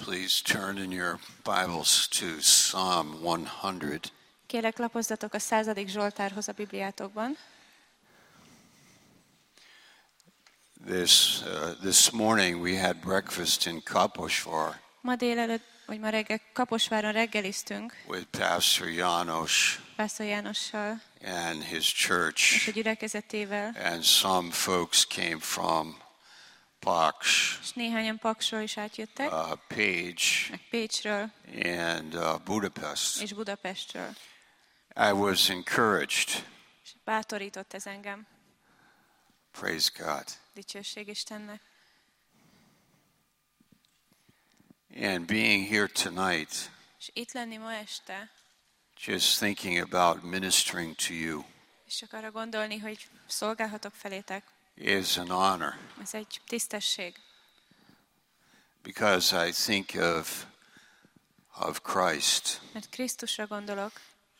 please turn in your Bibles to Psalm 100. Kérlek, lapozzatok a 100. Zsoltárhoz a Bibliátokban. This morning we had breakfast in Kaposvár Ma reggel Kaposváron reggeliztünk with Pastor János Pásztor Jánossal and his és church, a gyülekezetével, and some folks came from Paks, és néhányan Paksról is átjöttek, Pécs, meg Pécsről and Budapest. és Budapestről. I was encouraged. És bátorított ez engem. Praise God. Dicsőség Istennek. And being here tonight, És itt lenni ma este, just thinking about ministering to you és csak arra gondolni, hogy szolgálhatok felétek, is an honor, ez egy tisztesség. because I think of Christ Mert Krisztusra gondolok,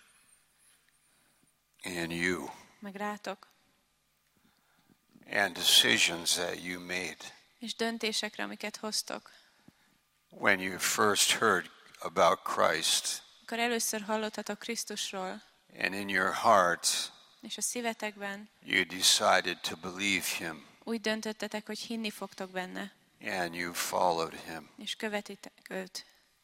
and you meg rátok, and decisions that you made és döntésekre, amiket hoztok. when you first heard about Christ, Amikor először hallottatok Krisztusról, and in your heart és a szívetekben you decided to believe him úgy döntöttetek, hogy hinni fogtok benne, and you followed him. és követitek őt.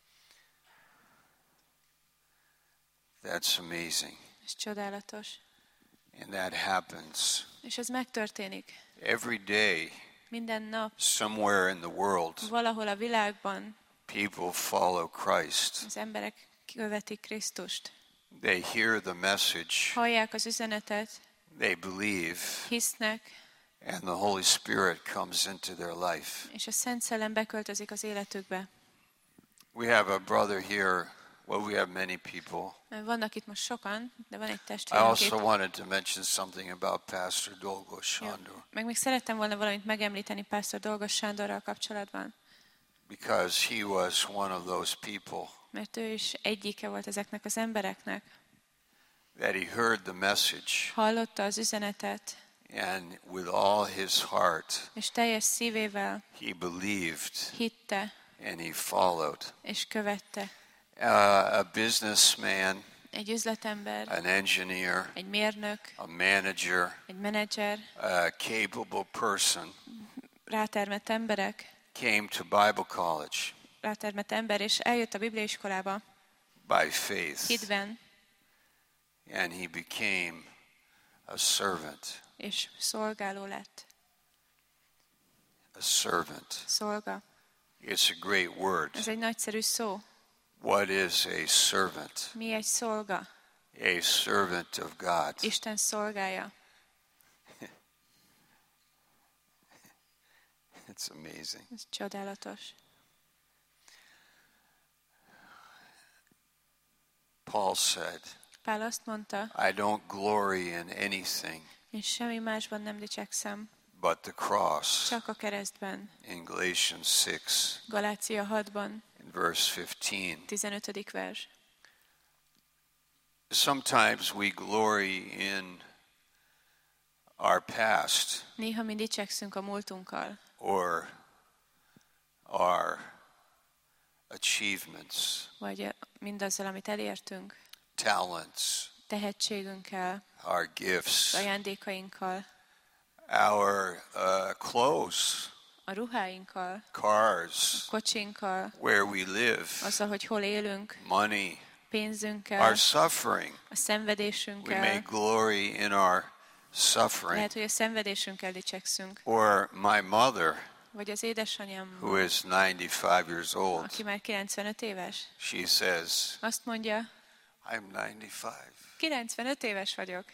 That's amazing. Ez csodálatos. And that happens És ez megtörténik. every day. Minden nap, Somewhere in the world, valahol a világban people follow Christ. az emberek követik Krisztust. They hear the message, Hallják az üzenetet, they believe, hisznek, and the Holy Spirit comes into their life. és a Szent Szellem beköltözik az életükbe. We have a brother here. Well, we have many people. Vannak itt most sokan, de van egy I testvérünk also itt. wanted to mention something about Pastor Dolgos Sándor, Meg még szerettem volna valamit megemlíteni Pásztor Dolgos Sándorral kapcsolatban, because he was one of those people mert ő is egyike volt ezeknek az embereknek. that he heard the message, Hallotta az üzenetet, and with all his heart, és teljes szívével he believed hitte, and he followed. és követte. A businessman, Egy üzletember, an engineer, egy mérnök, a manager, egy menedzser, a capable person rátermett emberek, came to Bible college rátermett ember, és eljött a bibliaiskolába by faith, hitben, and he became a servant. és szolgáló lett. A servant. Szolga. It's a great word. Ez egy nagyszerű szó. What is a servant? Mi egy szolga? A servant of God. Isten szolgája. It's amazing. Ez csodálatos. Paul said, Pál azt mondta, I don't glory in anything én semmi másban nem dicsekszem, but the cross. csak a keresztben. In Galatians 6, Galácia 6-ban, in verse 15. 15. vers. Sometimes we glory in our past Néha mi dicsekszünk a múltunkkal, or our achievements, vagy mindazzal, amit elértünk, talents, tehetségünkkel, our gifts, ajándékainkkal, our clothes, a ruháinkkal, cars, kocsinkkal, where we live, azzal, hogy hol élünk, money, pénzünkkel, our suffering. a We may szenvedésünkkel. glory in our suffering. Lehet, hogy a szenvedésünkkel dicsekszünk. Or my mother, Vagy az édesanyám, who is 95 years old, aki már 95 éves, she says, azt mondja, I'm 95. 95 éves vagyok.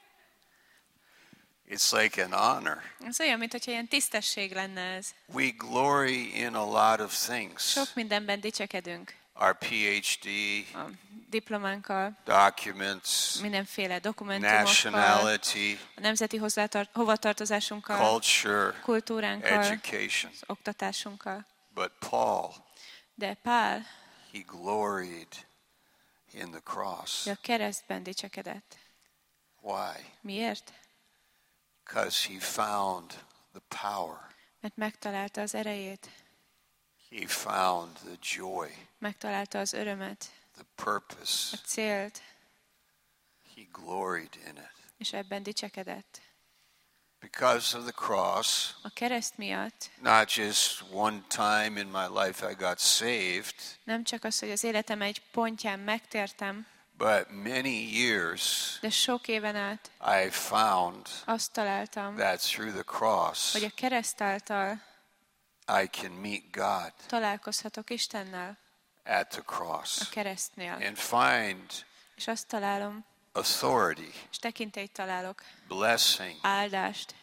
It's like an honor. Ez olyan, mintha ilyen tisztesség lenne ez. We glory in a lot of things. Sok mindenben dicsekedünk. Our PhD, A diplománkkal, documents, mindenféle dokumentumokkal, nationality, a nemzeti hovatartozásunkkal, culture, kultúránkkal, education. az oktatásunkkal. But Paul, De Pál he gloried in the cross. a keresztben dicsekedett. Why? Miért? Because he found the power. Mert megtalálta az erejét. He found the joy, megtalálta az örömet, the purpose. a célt, He gloried in it. és ebben dicsekedett. Because of the cross, A kereszt miatt not just one time in my life I got saved, nem csak az, hogy az életem egy pontján megtértem, but many years de sok éven át I found azt találtam, that through the cross hogy a kereszt által I can meet God találkozhatok Istennel at the cross a keresztnél. and find És azt találom, authority, és tekintélyt találok, blessing, áldást,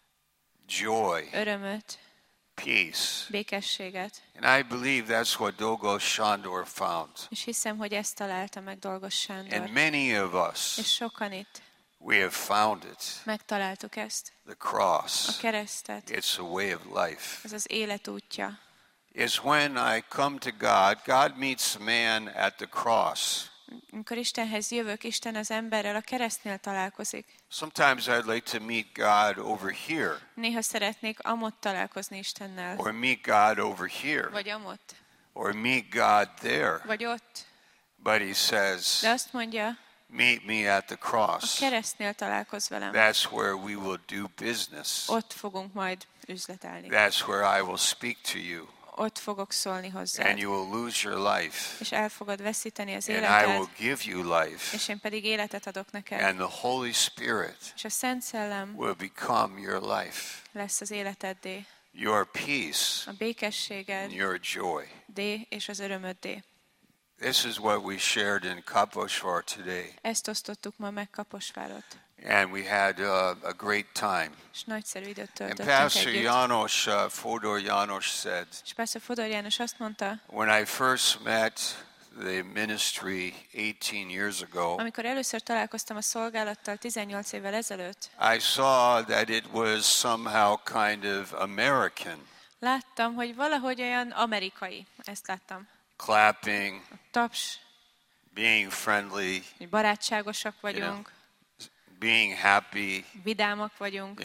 joy, örömöt, peace. békességet. And I believe that's what Dogo Shandor found. És hiszem, hogy ezt találta meg Dolgos Sándor. And many of us, És sokan itt we have found it. megtaláltuk ezt. The A cross, keresztet, it's a way of life. ez az élet útja. Is when I come to God, God meets man at the cross. Amikor Istenhez jövök, Isten az emberrel a keresztnél találkozik. Sometimes I'd like to meet God over here, Néha szeretnék amott találkozni Istennel. or meet God over here, Vagy amott. or meet God there. Vagy ott. But he says, De azt mondja, meet me at the a cross. keresztnél találkozz velem. That's where we will do business. Ott fogunk majd üzletelni. That's where I will speak to you. Ott fogok szólni And hozzád. you will lose your life. És el fogod veszíteni az And I életed. will give you life. És én pedig életet adok neked. And the Holy Spirit És a Szent Szellem will become your life, lesz az életeddé. your peace, A békességed, and your joy. és az örömöddé. This is what we shared in Kaposvar today. Ezt osztottuk ma meg Kaposvárot. And we had a great time. És nagyszerű időt And töltöttünk Pastor együtt. János, Fodor János said, És Pastor Fodor János azt mondta, when I first met the ministry 18 years ago, amikor először találkoztam a szolgálattal 18 évvel ezelőtt, I saw that it was somehow kind of American. láttam, hogy valahogy olyan amerikai. Ezt láttam. Clapping, Taps, being friendly, hogy barátságosak vagyunk, being happy, vidámak vagyunk.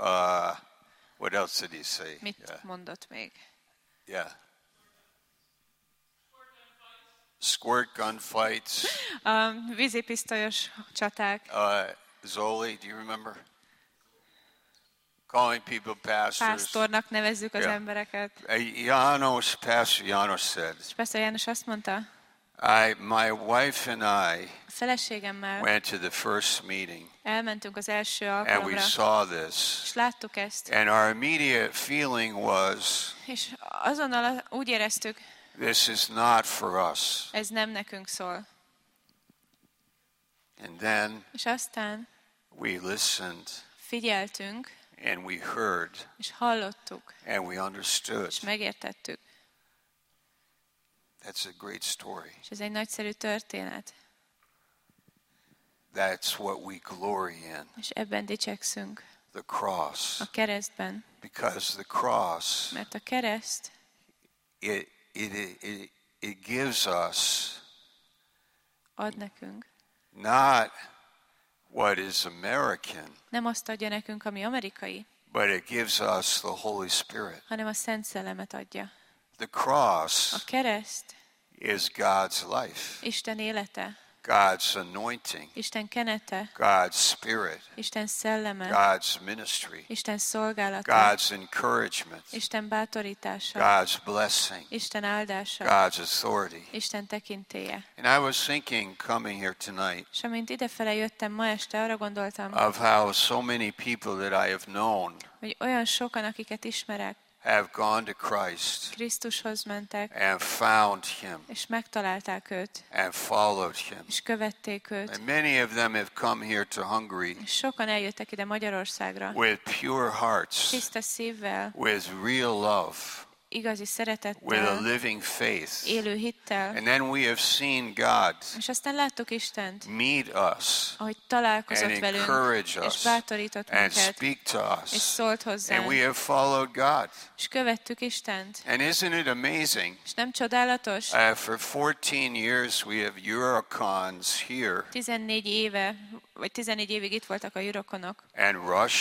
what else did he say? Mit mondott még? Yeah. Squirt gun fights. Vízipisztolyos csaták, Zoli, do you remember? Calling people pastors. pásztornak nevezzük az Yeah. embereket. Pastor János said, És Pastor János azt mondta, my wife and I a feleségemmel went to the first meeting elmentünk az első and we alkalomra, saw this. és láttuk ezt, And our immediate feeling was, és azonnal úgy éreztük, this is not for us. ez nem nekünk szól. And then És aztán we listened figyeltünk, and we heard és hallottuk, and we understood. és megértettük. That's a great story. És ez egy nagyszerű történet. That's what we glory in, És ebben dicsekszünk, the cross. a keresztben. Because the cross, Mert a kereszt it gives us ad nekünk. not what is American, Nem azt adja nekünk, ami amerikai, but it gives us the Holy Spirit. hanem a Szent Szellemet adja. The cross A kereszt is God's life, Isten élete, God's anointing, Isten kenete, God's spirit, Isten szelleme, God's ministry, Isten szolgálata, God's encouragement, Isten bátorítása, God's blessing, Isten áldása, God's authority. Isten tekintélye. And I was thinking, coming here tonight, És amint idefele jöttem ma este, arra gondoltam, of how so many people that I have known hogy olyan sokan, akiket ismerek, have gone to Christ Krisztushoz mentek, and found Him és megtalálták őt, and followed Him. és követték őt. And many of them have come here to Hungary És sokan eljöttek ide Magyarországra, with pure hearts, tiszta szívvel, with real love, igazi with a szeretettel, living faith. élő hittel. And then we have seen God És aztán láttuk Istent, meet us ahogy találkozott and velünk, encourage és us bátorított and minket, speak to és us. szólt And hozzánk, we have followed God. és követtük Istent. And isn't it amazing? És nem csodálatos? For 14 years we have Eurocons here 14 éve, vagy 14 évig itt voltak a jurokonok, and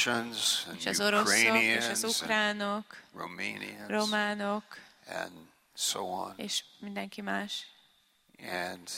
Russians és and az oroszok, és Ukrainians az and ukránok, Romanians románok, and so on. és mindenki más. And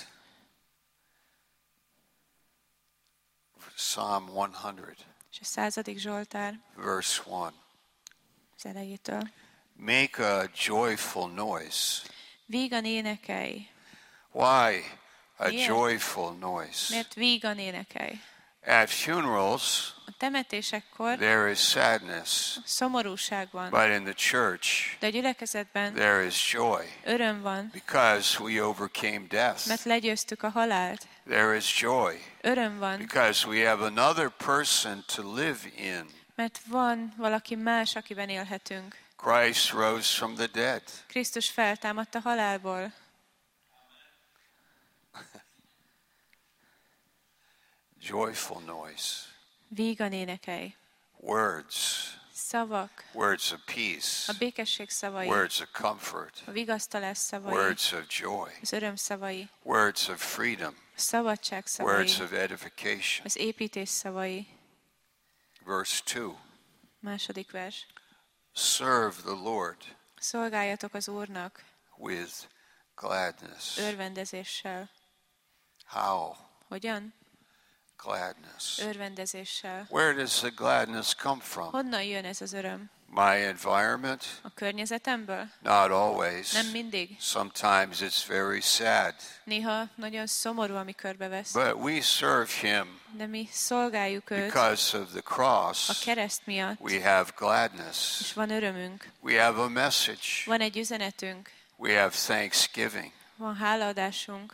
Psalm 100, És a 100. Zsoltár verse 1. az elejétől. Make a joyful noise. Vígan énekelj. Why a Miért? joyful noise? Miért vígan énekelj? At funerals, A temetésekkor there is sadness, szomorúság van, but in the church, de a gyülekezetben there is joy öröm van, because we overcame death. mert legyőztük a halált. There is joy Öröm van, because we have another person to live in. mert van valaki más, akiben élhetünk. Christ rose from the dead. Krisztus feltámadt a halálból. Joyful noise. Vígan énekelj. Words. Szavak, Words of peace. a békesség szavai, Words of comfort. a vigasztalás szavai, Words of joy. az öröm szavai, Words of freedom. a szabadság szavai, Words of edification. az építés szavai. Verse 2. Második vers. Serve the Lord Szolgáljatok az Úrnak with gladness. örvendezéssel. How? Hogyan? Gladness. Örvendezéssel. Where does the gladness come from? Honnan jön ez az öröm? My environment? A környezetemből? Not always. Nem mindig. Sometimes it's very sad. Néha nagyon szomorú, ami körbevesz. But we serve Him De mi szolgáljuk őt because of the a cross. kereszt miatt, We have gladness. és van örömünk. We have a message. Van egy üzenetünk, We have thanksgiving. van hálaadásunk.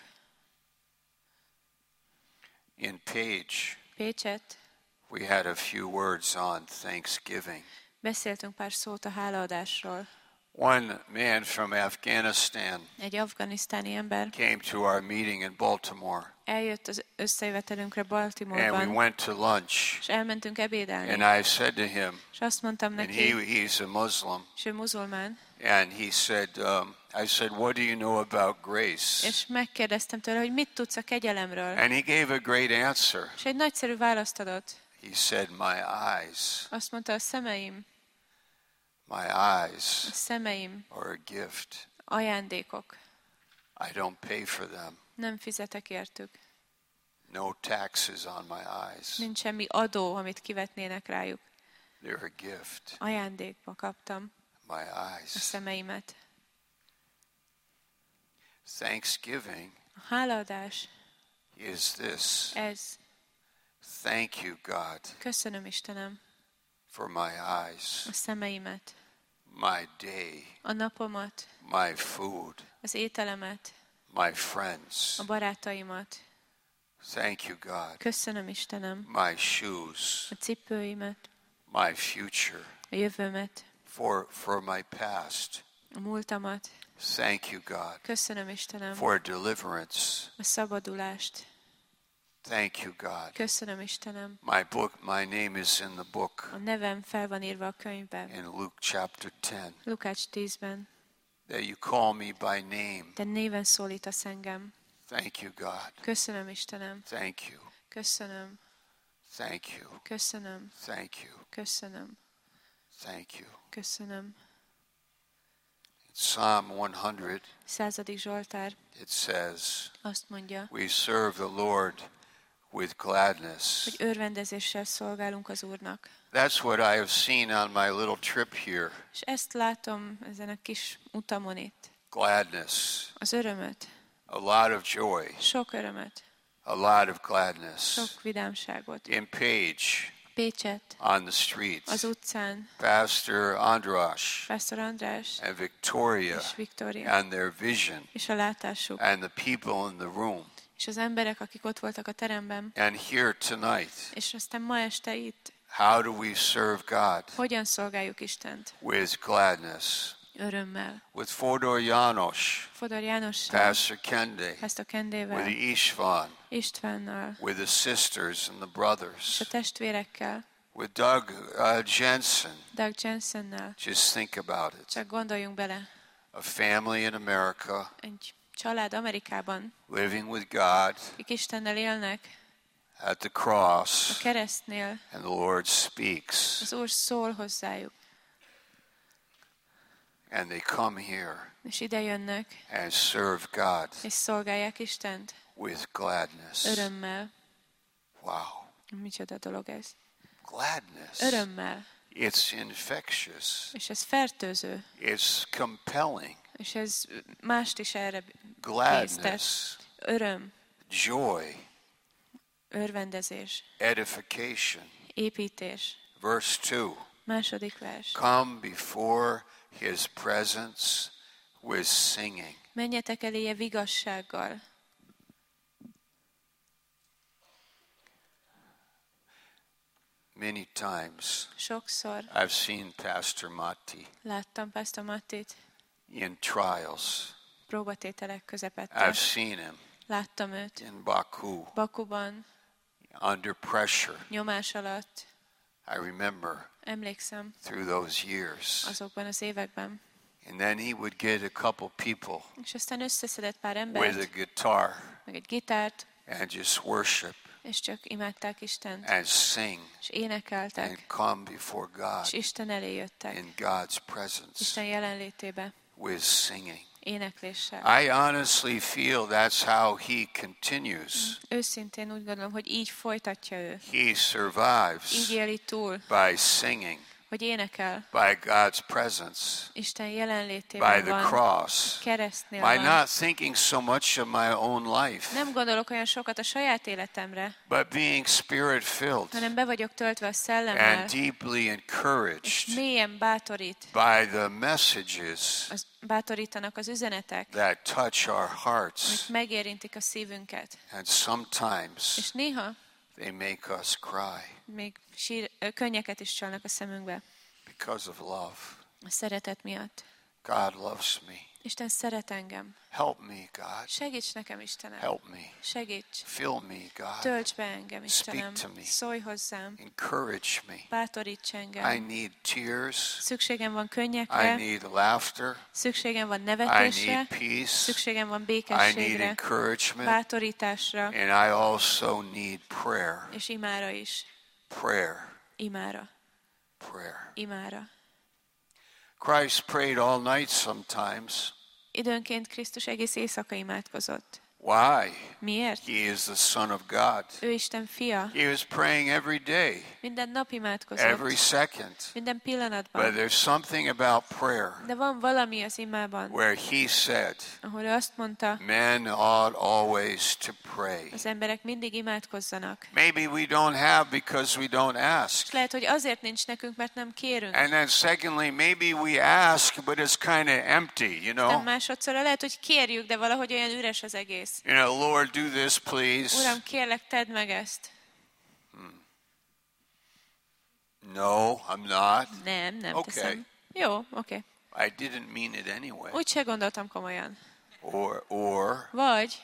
In Page, Pécset, we had a few words on thanksgiving. beszéltünk pár szót a hálaadásról. One man from Afghanistan Egy afganisztáni ember came to our meeting in Baltimore, eljött az összejövetelünkre and we Baltimore-ban, went to lunch. és elmentünk ebédelni. And I said to him, És azt mondtam and neki, he's a Muslim, és ő muzulmán, and he said, I said, what do you know about grace? és megkérdeztem tőle, hogy mit tudsz a kegyelemről. And he gave a great answer. És egy nagyszerű választ adott. He said, my eyes, Azt mondta, a szemeim my eyes are a gift. ajándékok. I don't pay for them. Nem fizetek értük. No taxes on my eyes. Nincs semmi adó, amit kivetnének rájuk. They're a gift. Ajándékba kaptam My a eyes. szemeimet. Thanksgiving A hálaadás, is this. ez. Thank you, God, Köszönöm, Istenem, for my eyes, a szemeimet, my day, a napomat, my food, az ételemet, my friends. a barátaimat. Thank you, God. Köszönöm, Istenem, My shoes, a cipőimet, my future, a jövőmet, for my past. a múltamat. Thank you, God, Köszönöm, Istenem, for deliverance. a szabadulást. Thank you, God. Köszönöm, Istenem, My name is in the book a nevem fel van írva a könyvben. in Luke chapter 10, Lukács 10-ben. that you call me by name. Te néven szólítasz engem. Thank you, God. Köszönöm, Istenem. Thank you. Köszönöm. Thank you. Köszönöm. Thank you. Köszönöm. Thank you. Köszönöm. Psalm 100, 100. Zsoltár it says, azt mondja, we serve the Lord with gladness. hogy örvendezéssel szolgálunk az Úrnak. That's what I have seen on my little trip here. És ezt látom ezen a kis utamon itt. Gladness. Az örömöt, A lot of joy. sok örömöt, A lot of gladness. sok vidámságot. In Page, Pécset, on the streets, az utcán, Pastor Andras Pásztor András and Victoria és Viktória, and their vision és a látásuk, and the people in the room. és az emberek, akik ott voltak a teremben, And here tonight, és aztán ma este itt, how do we serve God? hogyan szolgáljuk Istent? With gladness. Örömmel. With Fodor János, Fodor Jánossal, Pastor Kende, Pásztor with Kendével, Istvan, Istvánnal, with the sisters and the és brothers, a testvérekkel, with Doug Jensen. Doug Jensennel. Just think about it. Csak gondoljunk bele, A family in America egy család Amerikában, living with God akik Istennel élnek, at the a cross, keresztnél, and the Lord speaks. az Úr szól hozzájuk. And they come here és ide jönnek, and serve God és szolgálják Istent with gladness. örömmel. Wow. Micsoda dolog ez? Gladness. Örömmel. It's infectious. És ez fertőző. It's compelling. És ez mást is erre Gladness. késztet. Öröm, Joy. örvendezés, Edification. építés. Verse 2. Második vers. Come before his presence with singing. Menjetek eléje vigassággal. Many times Sokszor I've seen Pastor Matti láttam Pastor Mattit in trials. próbatételek közepette. I've seen him Láttam őt in Baku Bakuban, under pressure. nyomás alatt. I remember Emlékszem through those years. azokban az években. And then he would get a couple people És aztán összeszedett pár with embert, a guitar meg egy gitárt, and just worship és csak imádták Istent, and sing és énekeltek, and come before God és Isten elé jöttek, in God's presence Isten jelenlétébe, with singing. énekléssel. I honestly feel that's how he continues. Őszintén úgy gondolom, hogy így folytatja ő. He Így survives éli túl, by singing, hogy énekel. by God's presence, Isten by jelenlétében the van, cross, keresztnél by van. not thinking so much of my own life, Nem gondolok olyan sokat a saját életemre, but being spirit-filled hanem be vagyok töltve a szellemmel, and deeply és encouraged mélyen bátorít. by the messages Bátorítanak az üzenetek, that touch our amik hearts. megérintik a szívünket. And sometimes És néha they make us cry még könnyeket is csalnak a szemünkbe because of love. a szeretet miatt. God loves me. Isten szeret engem. Help me, God. Segíts nekem, Istenem. Help me. Segíts. Fill me, God. Tölts be engem, Istenem. Speak to me. Szólj hozzám. Encourage me. Bátoríts I engem. need tears. Szükségem van I könnyekre. need laughter. Szükségem van I nevetésre. need peace. Szükségem van I need békességre. encouragement. Bátorításra. And I also need prayer. És imára is. Prayer. Imára. Prayer. Imára. Christ prayed all night sometimes. Időnként Krisztus egész éjszaka imádkozott. Why? Miért? He is the Son of God. Ő Isten fia. He was praying every day, Minden nap imádkozott. every second. Minden But pillanatban. there's something about prayer De van valami az imában, where he said, ahol ő azt mondta, men ought always to pray. az emberek mindig imádkozzanak. Maybe we don't have because we don't ask. És lehet, hogy azért nincs nekünk, mert nem kérünk. And then secondly, maybe we ask, but it's kind of empty, you Nem know. másodszorra lehet, hogy kérjük, de valahogy olyan üres az egész. You know, Lord, do this, please. Uram, kérlek, tedd meg ezt. No, I'm not. Nem Okay. teszem. Jó, oké. I didn't mean it anyway. Úgy se gondoltam komolyan. Or Vagy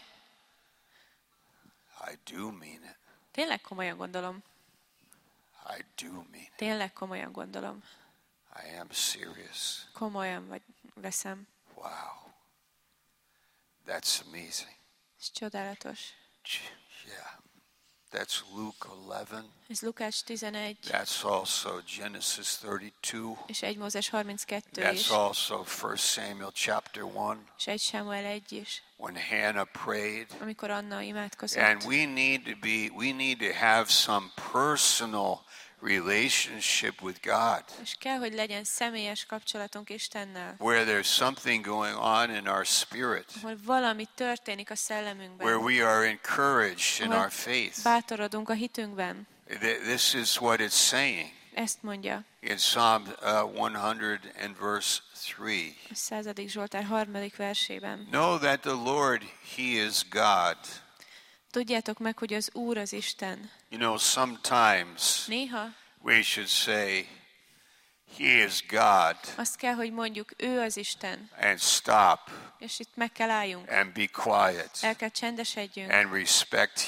I do mean it. tényleg komolyan gondolom. I do mean it. Tényleg komolyan gondolom. I am serious. Komolyan veszem. Wow. That's amazing. Ez csodálatos. Yeah. That's Luke 11. Ez Lukács 11, That's also Genesis 32. és 1 Mózes 32 That's is, also 1 Samuel chapter 1 és 1 Sámuel 1 is, when Hannah prayed. amikor Anna imádkozott. And we need to have some personal relationship with God, És kell, hogy legyen személyes kapcsolatunk Istennel, where there's something going on in our spirit, ahol valami történik a where szellemünkben, we are encouraged in ahol our faith. bátorodunk a hitünkben. This is what it's saying Ezt mondja in Psalm 100 and verse 3. a 100. Zsoltár 3. versében. Know that the Lord, He is God. Tudjátok meg, hogy az Úr az Isten. You know, sometimes Néha we should say, He is God, azt kell, hogy mondjuk, ő az Isten, and stop és itt meg kell álljunk. and be quiet El kell csendesedjünk, and respect Him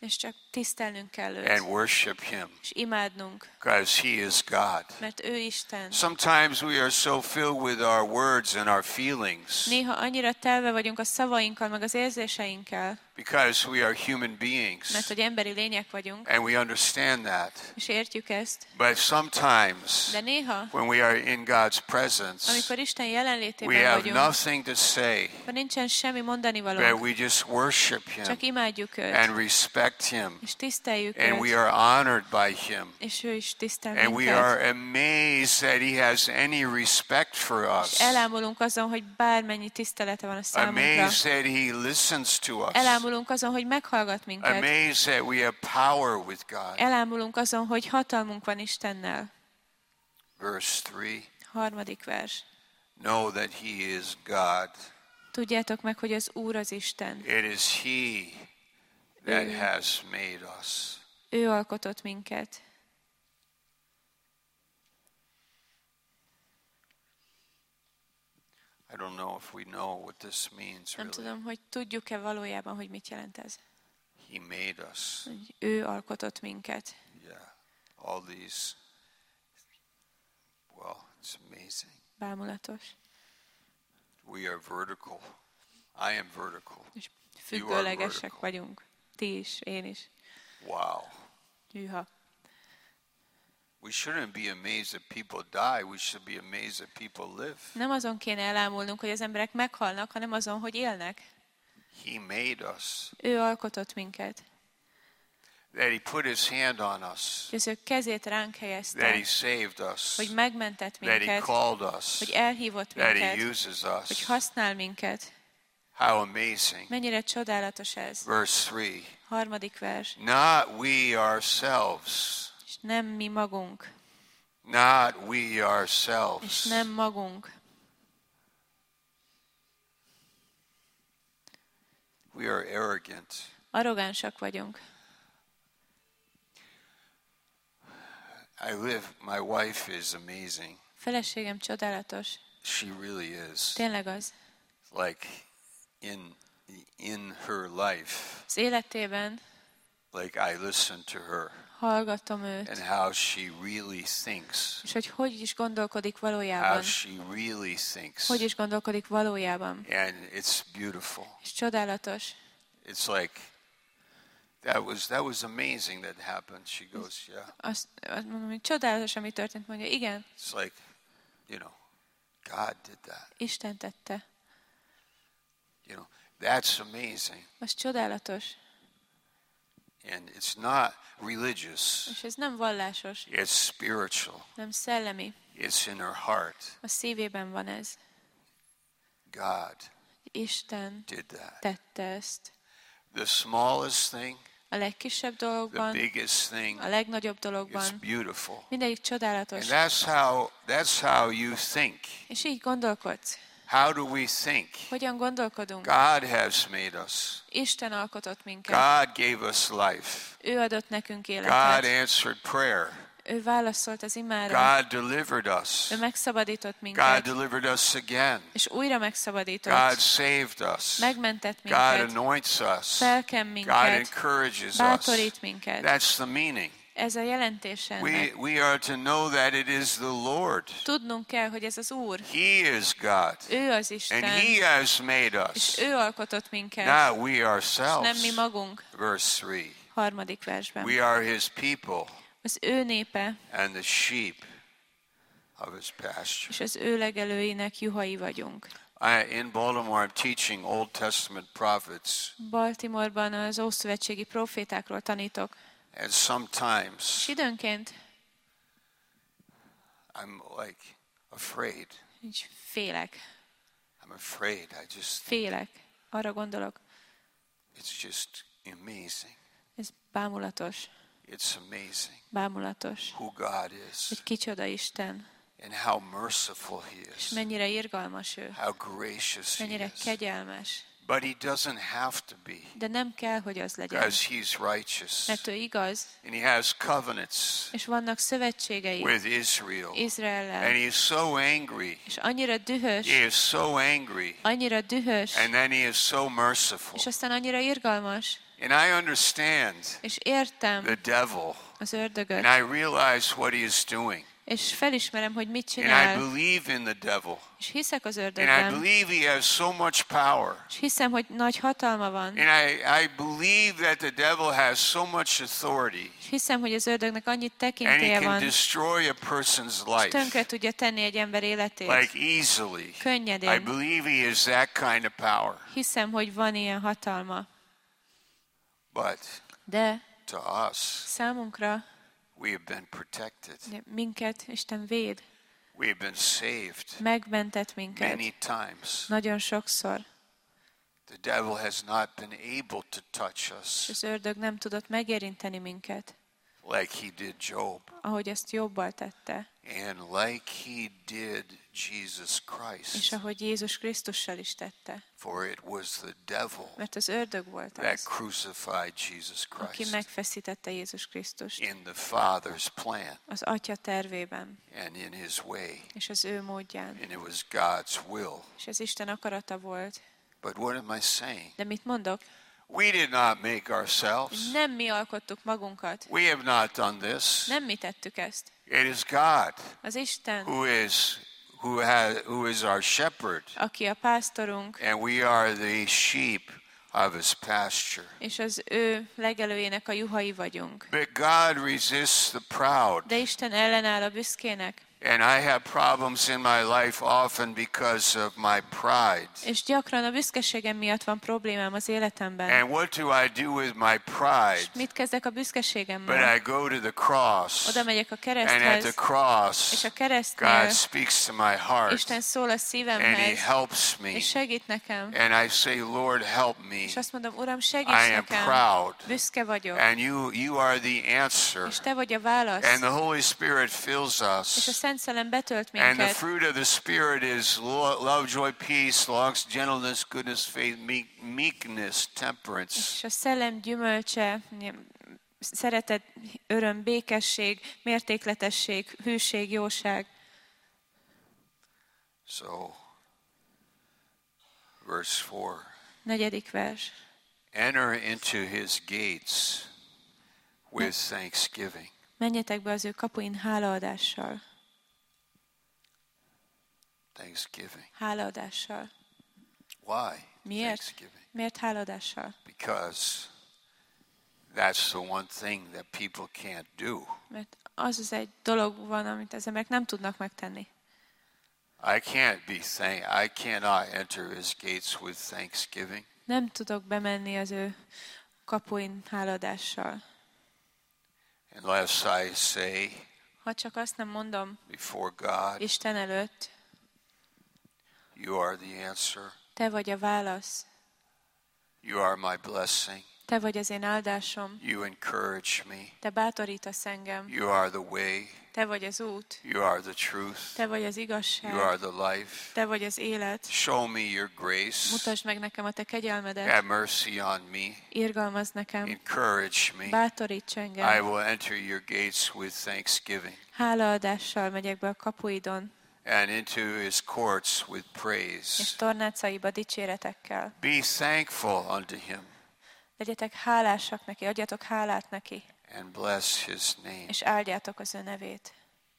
És csak tisztelnünk kell őt. and worship him És imádnunk. because he is God. Mert ő Isten. Sometimes we are so filled with our words and our feelings Néha annyira telve vagyunk a szavainkkal, meg az érzéseinkkel, because we are human beings mert hogy emberi lények vagyunk, and we understand that. és értjük ezt. But sometimes De néha, when we are in God's presence, amikor Isten we jelenlétében have vagyunk, nothing to say, akkor nincsen semmi mondani but valónk, we just worship him csak imádjuk őt, and respect him, és tiszteljük and we őt, are honored by him. és ő is tisztel And we minket. are amazed that he has any respect for És us. elámulunk azon, hogy bármennyi tisztelete van a számunkra. Amazed that he listens to us. Elámulunk azon, hogy meghallgat minket. Amazed that we have power with God. Elámulunk azon, hogy hatalmunk van Istennel. Verse 3. 3. vers. Know that he is God. Tudjátok meg, hogy az Úr az Isten. It is he that has made us. Ő alkotott minket. I don't know if we know what this means Nem really. tudom, hogy tudjuk-e valójában, hogy mit jelent ez. He made us. Hogy ő alkotott minket. Yeah. All these. Well, it's amazing. Bámulatos. We are vertical. I am vertical. És függőlegesek vagyunk. Ti is, én is. Wow. Hűha. We shouldn't be amazed that people die. We should be amazed that people live. Nem azon kéne elámulnunk, hogy az emberek meghalnak, hanem azon, hogy élnek. He made us. Ő alkotott minket. That he put his hand on us. És az ő kezét ránk That he helyezte, saved us. hogy megmentett That he minket, called us. hogy elhívott That he minket, uses hogy us. használ minket. How amazing. Mennyire csodálatos ez. Verse 3. 3. vers. Not we ourselves. És nem mi magunk. Not we És ourselves. nem magunk. We are arrogant. Arrogánsak vagyunk. My wife is amazing. Feleségem csodálatos. She really is. Tényleg az. Like in her life, Az életében like I listen to her hallgatom őt, and how she really thinks. és hogy is gondolkodik How valójában. she really thinks. Hogy is gondolkodik valójában. And it's beautiful. És csodálatos. It's like that was amazing that happened. She goes, yeah. Azt mondom, hogy csodálatos, ami történt. Mondja, igen, It's like, God did that. Isten tette. That's amazing. Az csodálatos. And it's not religious. És ez nem vallásos, It's spiritual. nem szellemi. It's in her heart. A szívében van ez. God Isten did that. tette ezt. The smallest thing, A legkisebb the dologban, biggest thing, a legnagyobb it's dologban. beautiful. Mindegyik csodálatos. And that's how you think. És így gondolkodsz. How do we think? Hogyan gondolkodunk? God has made us. Isten alkotott minket. God gave us life. Ő adott nekünk God életet. answered prayer. Ő válaszolt az imára. God delivered us. Ő megszabadított God minket. delivered us again. És újra God megszabadított. saved us. Megmentett God minket. anoints us. Felken God minket. encourages us. Bátorít minket. That's the meaning. Ez a jelentése ennek. We are to know that it is the Lord. Tudnunk kell, hogy ez az Úr. He is God. Ő az And Isten. He has made És us. ő alkotott minket. Not we És nem ourselves. mi magunk. Verse 3. 3. versben. We are His people Az ő népe and the sheep of His pasture. és az ő legelőinek juhai vagyunk. In Baltimore, I'm teaching Old Testament prophets. Baltimoreban az ószövetségi profétákról tanítok. And És sometimes időnként I'm like afraid. így félek. I'm afraid. Félek. Arra gondolok. It's just amazing. Ez bámulatos. It's amazing Bámulatos. who God is Hogy kicsoda Isten. and how merciful He És is, mennyire irgalmas ő. how gracious He Mennyire is. kegyelmes. But He doesn't have to be De nem kell, hogy az legyen. because He's righteous. Mert ő igaz. And He has covenants És vannak szövetségei with Israel. And Izraellel. He is so angry. És annyira dühös. He is so angry. Annyira dühös. And then He is so merciful. És aztán annyira irgalmas. And I understand És értem the devil. az ördögöt, And I realize what he is doing. és felismerem, hogy mit And I csinál, believe in the devil. és hiszek az And I ördögben, believe he has so much power. és hiszem, hogy nagy hatalma van, And I believe that the devil has so much authority. és hiszem, hogy az ördögnek annyi And he tekintélye can van, destroy a person's és tönkre life tudja tenni egy ember életét. like easily. I Könnyedén. believe he has that kind of power. Hiszem, hogy van ilyen hatalma. But De to us, számunkra we have been protected. minket Isten véd, We have been saved megmentett minket many times. nagyon sokszor, The devil has not been able to touch és us az ördög nem tudott megérinteni minket, like he did Job ahogy ezt Jobbal tette, and like he did Jesus és Christ. ahogy Jézus Krisztussal is tette. For it was the devil Mert az ördög volt that az, crucified Jesus aki Christ megfeszítette Jézus Krisztust in the Father's plan az Atya tervében, and in his way. és az ő módján. And it was God's will. És ez Isten akarata volt. But what am I saying? De mit mondok? We did not make ourselves. Nem mi alkottuk magunkat. We have not done this. Nem mi tettük ezt. It is God Az Isten, who is our shepherd, aki a pásztorunk, and we are the sheep of his pasture. és az ő legelőjének a juhai vagyunk. But God resists the proud. De Isten ellenáll a büszkének. And I have problems in my life often because of my pride. És gyakran a büszkeségem miatt van problémám az életemben. And what do I do with my pride? Mit kezdek a But büszkeségemmel? I go to the cross. Oda megyek a And at the kereszthez, cross, és a keresztnél God speaks to my heart. Isten szól a And he szívemhez, helps me. és segít nekem. And I say, Lord, help me. És azt mondom, Uram, I segíts am nekem. proud. Büszke vagyok. And you are the answer. És te vagy a válasz. And the Holy Spirit fills És a us. Szent Szellem betölt And the minket. fruit of the Spirit is love, joy, peace, long gentleness, goodness, faith, meekness, temperance. És a szellem gyümölcse, szeretet, öröm, békesség, mértékletesség, hűség, jóság. So, verse 4. 4. vers. Enter into his gates with thanksgiving. Menjetek be az ő kapuin hálaadással. Thanksgiving. Hálaadással. Why? Miért? Thanksgiving. Miért hálaadással? Because that's the one thing that people can't do. Mert az egy dolog van, amit az emberek nem tudnak megtenni. I cannot enter his gates with thanksgiving. Nem tudok bemenni az ő kapuin hálaadással. Unless I say Ha csak azt nem mondom before God, Isten előtt, you are the answer. te vagy a válasz, You are my blessing. te vagy az én áldásom, You encourage me. te bátorítasz engem, You are the way. te vagy az út, You are the truth. te vagy az You igazság, are the life. te vagy az élet. Show me your grace. Mutasd meg nekem a te kegyelmedet, Have mercy on me. irgalmazz nekem, Encourage me. bátoríts I engem. will enter your gates with thanksgiving Hálaadással megyek be a kapuidon, and into his courts with és praise. tornácaiba dicséretekkel. Be thankful unto him Legyetek hálásak neki, adjatok hálát neki, and bless his name. és áldjátok az ő nevét.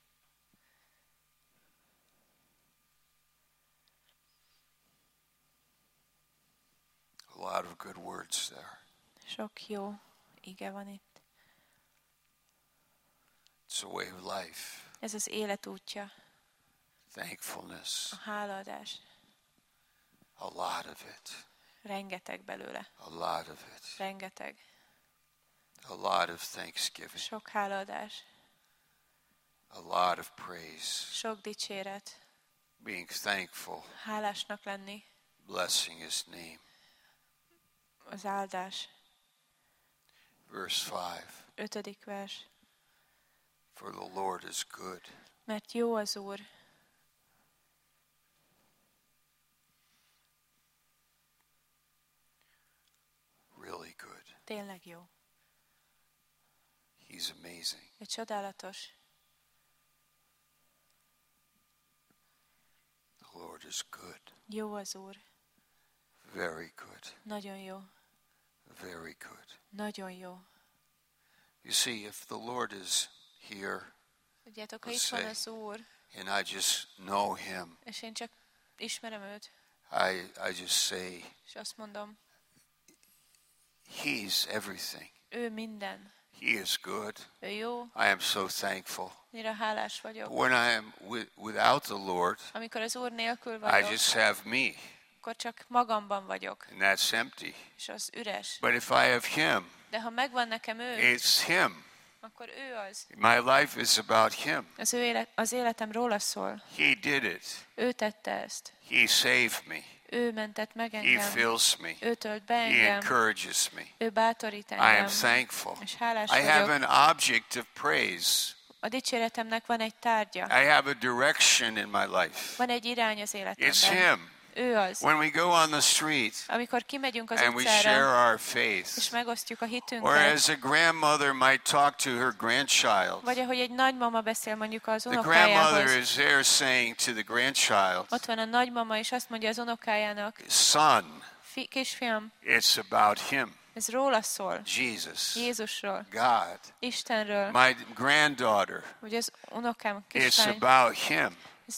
A lot of good words there. Sok jó ige van itt. It's a way of life. Ez az élet útja, Thankfulness. a hálaadás. A lot of it. Rengeteg belőle, A lot of it. rengeteg. A lot of thanksgiving. Sok hálaadás, A lot of praise. sok dicséret, Being thankful. hálásnak lenni, Blessing his name. az áldás. Verse 5. 5. vers. For the Lord is good. Mert jó az Úr, Really good. tényleg jó. He's amazing. De csodálatos. The Lord is good. Jó az Úr, Very good. nagyon jó, very good. Nagyon jó. You see, if the Lord is here, Tudjátok, ha itt van az Úr, and I just know Him, és én csak ismerem őt, I just say, és azt mondom, He's everything. ő minden. He is good. Ő jó, I am so thankful. mire hálás vagyok. When I am without the Lord, Amikor az Úr nélkül I vagyok, just have me, akkor csak magamban vagyok, and that's empty. és az üres. But if I have Him, De ha megvan nekem ő, it's Him. akkor ő az. My life is about Him. Az életem róla szól. He did it. Ő tette ezt. He saved me. Ő mentett meg He engem. fills me. Ő tölt be He engem. encourages me. Ő bátorít I am engem. thankful. És hálás I have vagyok. an object of praise. A dicséretemnek van egy tárgya. I have a direction in my life. Van egy irány az It's életemben. Him. Ő az. When we go on the street Amikor kimegyünk az and we share utcára, our és faith, megosztjuk a or hitünket, as a grandmother might talk to her grandchild, vagy ahogy egy nagymama beszél mondjuk az the grandmother unokájához, is there saying to the grandchild, ott van a nagymama, és azt mondja az unokájának, son, kisfiam, it's about Him, ez róla szól, Jesus, Jézusról, God. Istenről, My granddaughter, vagy az unokám it's kislány, about Him.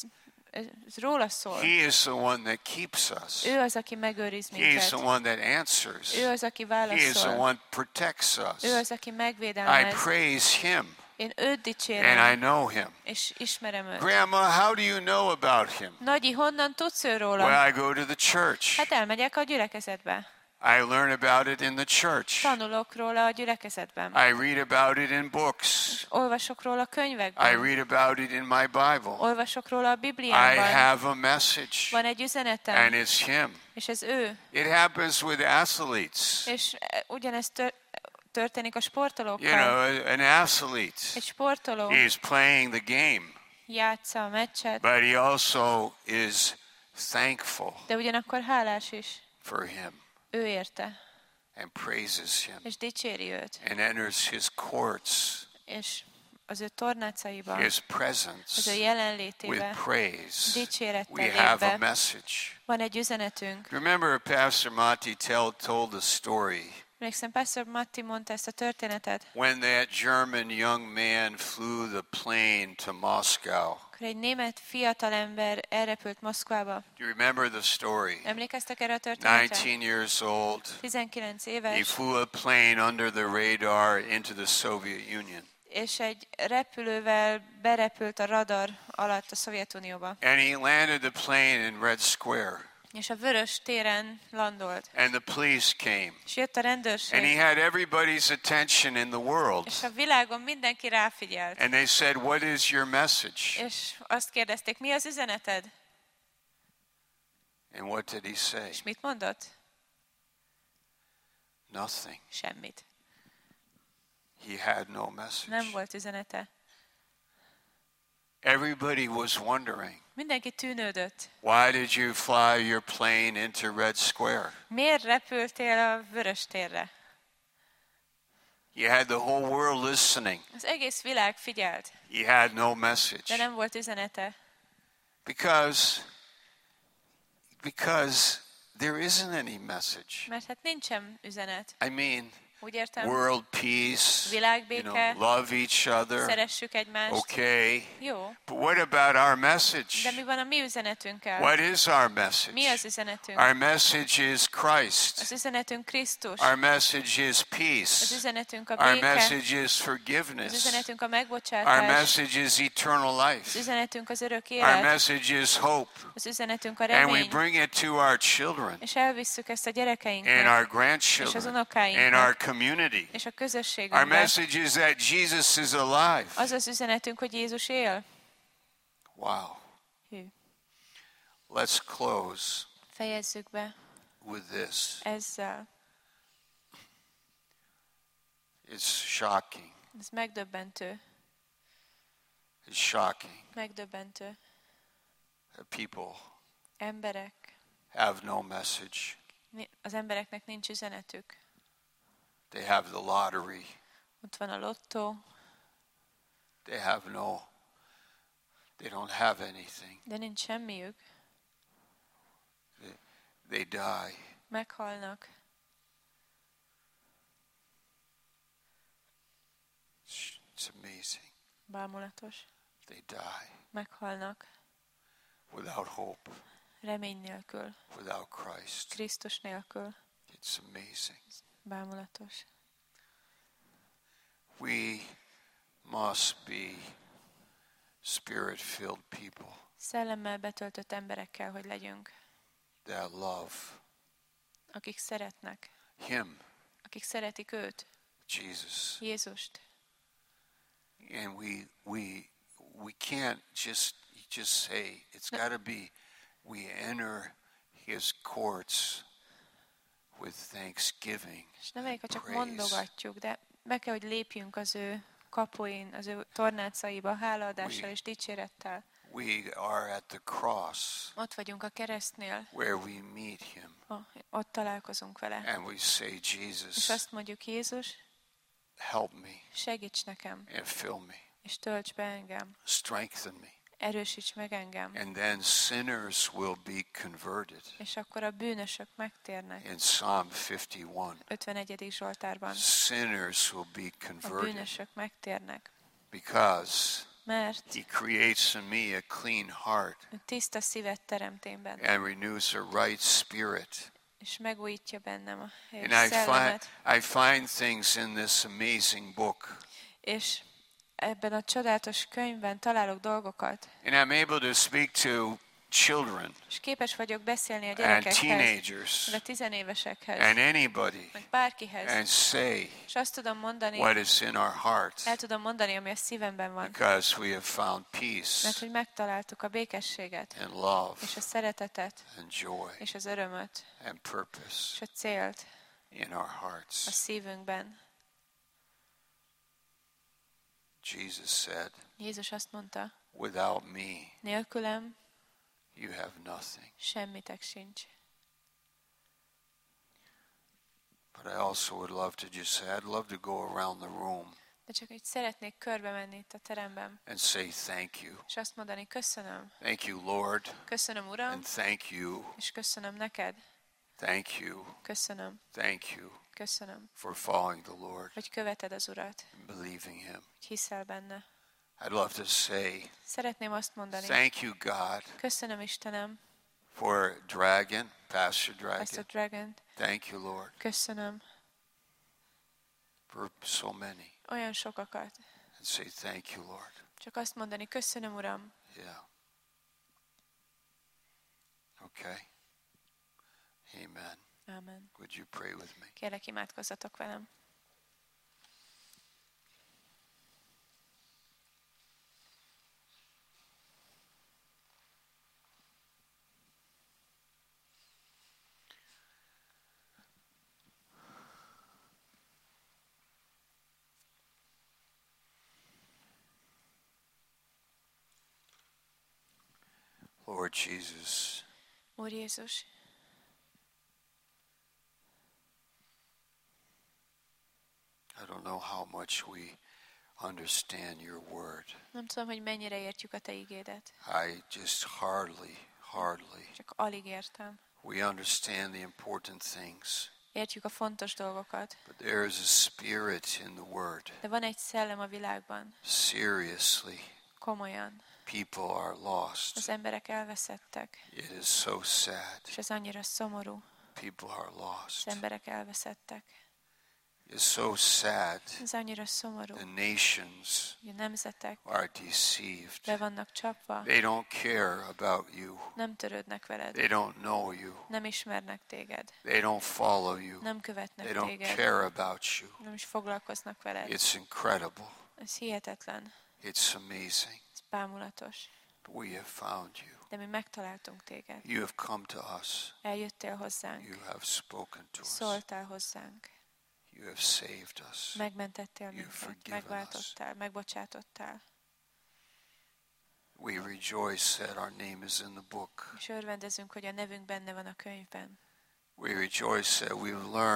ez róla szól. He is the one that keeps us. Ő az, aki megőriz He is the minket. one that answers. Ő az, aki He is the válaszol. one that protects us. Ő az, aki I megvédelmez. praise Him Én őt and dicsérem, I know Him. és ismerem őt. Grandma, how do you know about Him? Nagyi, honnan tudsz őróla? Well, I go to the church. Hát elmegyek a gyülekezetbe. I learn about it in the church. Tanulok róla a gyülekezetben. I read about it in books. Olvasok róla a I könyvekben. read about it in my Bible. Olvasok róla a I Bibliában. have a message, Van egy üzenetem, and it's Him. és ez ő. It happens with athletes. És ugyanezt történik a You sportolókkal. know, an athlete, Egy sportoló he's playing the game, játsza a meccset, but he also is thankful de ugyanakkor hálás is. for Him Ő érte, and praises Him és dicséri őt. and enters His courts, És az ő tornácaiban, His az presence ő with jelenlétébe praise. dicsérettel We lép have a be. message. Van egy üzenetünk. Remember, Pastor Monty told the story Emlékszem, Pastor Matti mondta ezt a történetet, when that German young man flew the plane to Moscow. akkor egy német fiatalember elrepült Moszkvába. Do you remember the story? Emlékeztek erre a történetre? 19 years old. 19 He éves, flew a plane under the radar into the Soviet Union. és egy repülővel berepült a radar alatt a Szovjetunióba. And he landed the plane in Red Square. És a Vörös téren landolt. And the police came. És jött a And he rendőrség, had everybody's attention in the world. és a világon mindenki ráfigyelt. And they said, "What is your message?" És azt kérdezték, mi az üzeneted? And what did he say? És mit mondott? Nothing. Semmit. He had no message. Nem volt üzenete. Everybody was wondering, Mindenki tűnődött. why did you fly your plane into Red Square? Miért repültél a Vörös térre? You had the whole world listening. Az egész világ figyelt, He had no de message. nem volt üzenete. Because there isn't any message. Mert hát nincsen üzenet. I mean, Úgy értem, world peace, világbéke, love each other, szeressük egymást. okay. Jó, But what about our de message? mi van a mi üzenetünkkel? What is our Mi message? az üzenetünk? Our message is Christ. Az üzenetünk Krisztus. Our message is Az peace. üzenetünk a Our béke. message is Az forgiveness. üzenetünk a Our megbocsátás. message is eternal Az life. üzenetünk az örök Our élet. message is hope. Az üzenetünk a And we remény. bring it to our children És elvisszük ezt a and gyerekeinknek, our és az grandchildren and unokáinknak, our community. és a Our közösségünknek. message is that Jesus is alive. Az az üzenetünk, hogy Jézus él. Wow. Hű. Let's close Fejezzük be with this. ezzel. It's shocking. Ez megdöbbentő. It's shocking Megdöbbentő. that people Emberek. have no message. Az embereknek nincs üzenetük. They have the lottery. Ott van a lottó, They don't have anything. de nincs semmiük. They die. Meghalnak. It's amazing. Bámulatos. They die Meghalnak. without hope, Remény nélkül. without Christ. Krisztus nélkül. It's amazing. Bámulatos. We must be spirit-filled people Szellemmel betöltött emberekkel, hogy legyünk. that love Akik szeretnek. Him, Akik szeretik őt. Jesus. Jézust. And we can't just say, it's got to be, we enter His courts with thanksgiving És nem elég, ha csak praise. mondogatjuk, de be kell, hogy lépjünk az ő kapuin, az ő tornácaiba, hálaadással és dicsérettel. We are at the cross Ott vagyunk a keresztnél, where we meet Him. ott találkozunk vele. And we say, És Jesus, azt mondjuk, Jézus, help me segíts nekem, and fill me, és tölts be engem, strengthen me. erősíts meg engem. And then sinners will be converted. És akkor a bűnösök megtérnek. In Psalm 51, 51. Zsoltárban. sinners will be A converted bűnösök megtérnek. because Mert He creates in me a clean heart ő tiszta szívet teremt én bennem, and renews a right spirit. és megújítja bennem a helyes And szellemet. I find things in this amazing book. És ebben a csodálatos könyvben találok dolgokat, And I'm able to speak to children és képes vagyok beszélni a and gyerekekhez, teenagers meg a tizenévesekhez, and anybody meg bárkihez, and say és azt tudom mondani, what is in our hearts el tudom mondani, ami a szívemben van, because we have found mert peace hogy megtaláltuk a békességet, and love és a szeretetet, and joy és az örömöt, and purpose és a célt in our a hearts. szívünkben. Jesus said, Jézus azt mondta, without me, nélkülem you have nothing. semmitek sincs. But I also would love to just say, I'd love to go around the room De csak így szeretnék körbe menni itt a teremben, and say thank you. és azt mondani, köszönöm. Thank you, Lord, Köszönöm, Uram, and thank you, és köszönöm neked. thank you, Köszönöm, thank you köszönöm, for following the Lord hogy követed az Urat, and believing Him. hogy hiszel benne. I'd love to say, Szeretném azt mondani, thank you, God, köszönöm, Istenem, for Dragon, Pastor ezt a Dragon. Dragont. Thank you, Lord, Köszönöm for so many. olyan sokakat. And say thank you, Lord. Csak azt mondani, köszönöm, Uram. Yeah. Okay. Amen. Amen. Would you pray with me? Kérlek, imádkozzatok velem. Lord Jesus, Úr Jézus, I don't know how much we understand your word. nem tudom, hogy mennyire értjük a te igédet. I just hardly. Csak alig értem. We understand the important things. Értjük a fontos dolgokat. But there is a spirit in the word. De van egy szellem a világban. Seriously, Komolyan. people are lost. Az emberek elveszettek. It is so sad. És ez annyira szomorú. People are Az lost. emberek elveszettek. It's so sad. Ez annyira szomorú. The nations Hogy a nemzetek are deceived. be vannak csapva. They don't care about you. Nem törődnek veled. They don't know you. Nem ismernek téged. They don't follow you. Nem követnek They don't téged. care about you. Nem is foglalkoznak veled. It's incredible. Ez hihetetlen. It's amazing. Ez bámulatos. But we have found you. De mi megtaláltunk téged. You have come to us. Eljöttél hozzánk. You have spoken to us. Szóltál hozzánk. You have saved us. Megmentettél You've minket. forgiven Megváltottál. Megbocsátottál. We rejoice that our name is in the book. És örvendezünk, hogy a nevünk benne van a könyvben. We rejoice that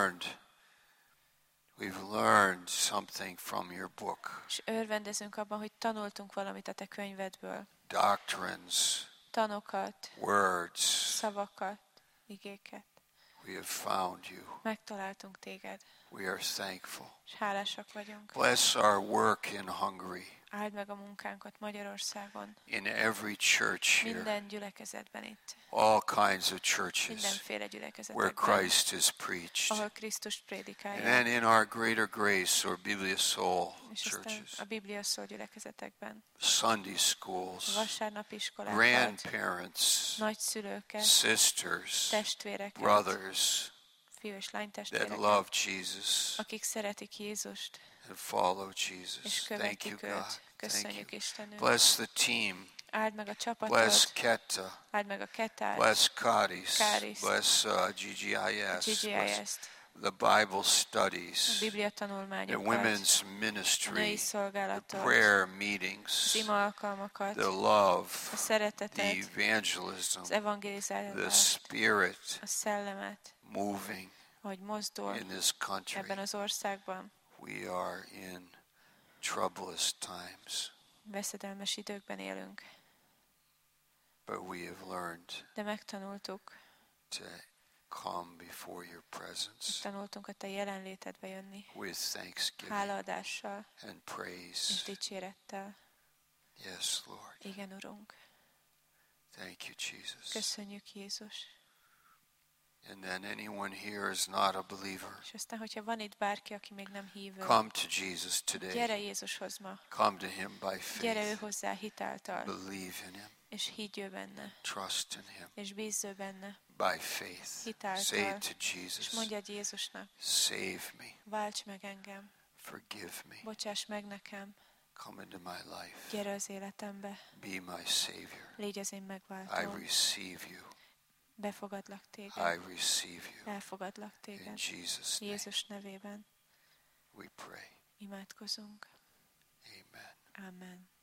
we've learned something from your book. És örvendezünk abban, hogy tanultunk valamit a te könyvedből. Doctrines, Tanokat, words. szavakat, igéket. We have found you. Megtaláltunk téged. We are thankful. És hálásak vagyunk. Bless our work in Hungary, Áld meg a munkánkat Magyarországon, in every church here, minden gyülekezetben itt, all kinds of churches mindenféle where gyülekezetekben, Christ is preached. ahol Krisztust And prédikálják. then in our Greater Grace or Biblia Soul És aztán churches, a Biblia szól gyülekezetekben, Sunday schools, vasárnapi iskolákat, grandparents, nagyszülőket, sisters, testvéreket, brothers fiú és lány that testvéreket, love Jesus akik szeretik Jézust, and follow és Jesus. Thank you, követik God. őt. Thank Köszönjük, you. Istenünk. Bless the team. Áld meg a Bless csapatot, Ketta. áld meg a Ketát, Bless Kadis. Kadis. Bless a GGIS. Bless GGIS-t, the Bible a studies, Biblia the tanulmányokat, women's a női ministry, the szolgálatot, prayer az meetings, ima alkalmakat, the love, a the szeretetet, evangelism, az the evangelizálást, Spirit a szellemet, moving hogy mozdul in this country. ebben az országban. We are in troublous times, Veszedelmes időkben élünk, but we have learned de megtanultuk, to come before your presence tanultunk a te jelenlétedbe jönni, with thanksgiving hálaadással and és praise. dicsérettel. Yes, Lord. Igen, Urunk. Thank you, Jesus. Köszönjük, Jézus. And then anyone here is not a believer, És aztán, hogyha van itt bárki, aki még nem hívő, come to Jesus today. gyere Jézushoz ma. Come to him by Gyere ő faith. hozzá hitáltal, Believe in him. és higgy ő benne, Trust in him és bízz ő benne, by faith. hitáltal. Say to És Jesus, mondjad Jézusnak, save me, válts meg engem, forgive me, bocsáss meg nekem, come into my life, gyere az életembe, be my Savior. légy az én I megváltóm, receive you. befogadlak I téged, receive you. elfogadlak In téged. Jesus' name Jézus nevében we pray. imádkozunk. Amen. Amen.